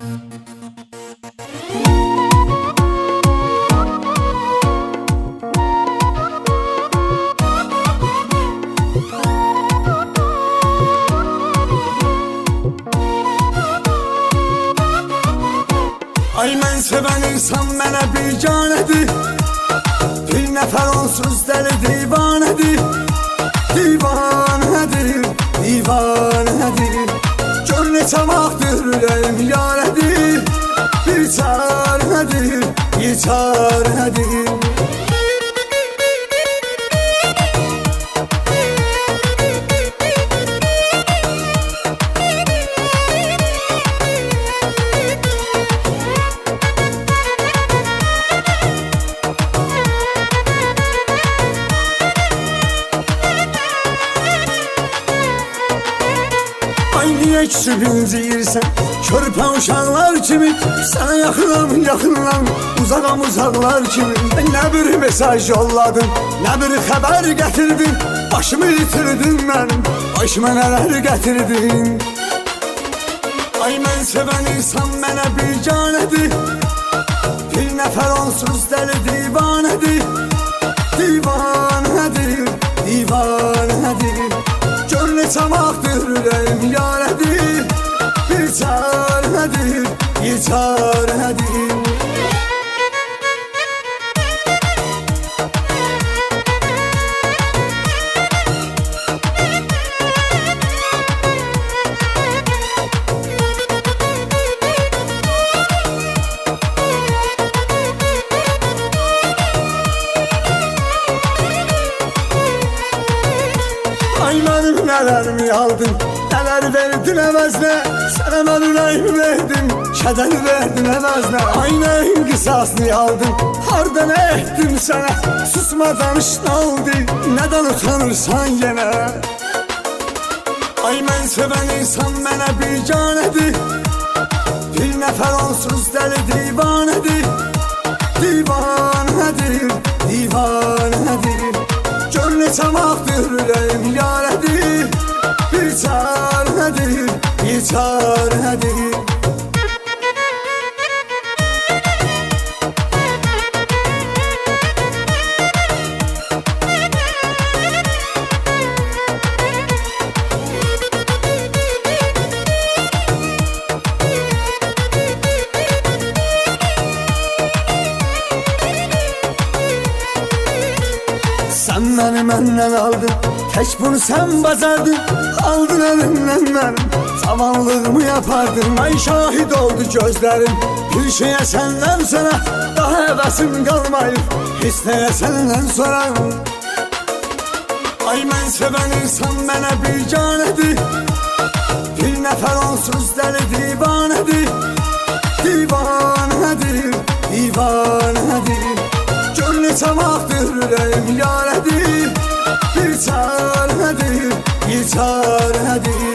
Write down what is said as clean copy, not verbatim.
Ay mən sevən insan mənə biganədir, bir nəfər onsuz dəli divanədir. Divanədir, divanədir, gör neçə vaxtdır ürəyim yarədir. Bir çarədir, bir çarədir. Niyə küsüb inciyirsən, körpə uşaqlar kimi? Sənə yaxınam, yaxınam, uzaqam uzaqlar kimi. Nə bir mesaj yolladın, nə bir xəbər gətirdin. Başımı itirdin mənim, başıma nələr gətirdin. Ay mən sevən insan mənə biganədir, bir nəfər onsuz dəli divanədir. Divanədir, divanədir, gör neçə vaxtdır ürəyim yarədir. Bir çarədir, bir çarədir. Ay mənim nələrimi aldın, nələr verdin əvəzinə. Sənə mən ürəyimi verdim, kədəni verdin əvəzinə. Ay nəyin qisasını aldın, harda nə etdim sənə? Susma danış nə oldu, nədən utanırsan yenə? Ay mən sevən insan mənə biganədir, bir nəfər onsuz dəli divanədir. Divanədir, divanədir, gör neçə vaxtdır ürəyim yarədir. Bir çarədir, bir çarədir. Sən məni məndən aldın, tək bunu sən bacardın. Aldın əlimdən mənim, cavanlığımı yapardın. Ay şahid oldu gözlərim, bir şeyə səndən sonra daha həvəsim qalmayıb, heç nəyə səndən sonra. Ay mən sevən insan mənə biganədir, bir nəfər onsuz dəli divanədir. Divanədir, divanədir, gör neçə vaxtdır ürəyim yarədir. Bir çarədir, bir çarədir.